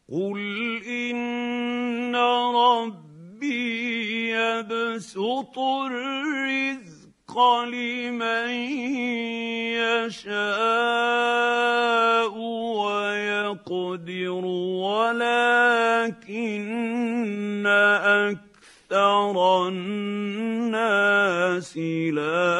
قُلْ إِنَّ رَبِّي يَبْسُطُ الرِّزْقَ لِمَن يَشَاءُ وَيَقْدِرُ وَلَٰكِنَّ أَكْثَرَ النَّاسِ لَا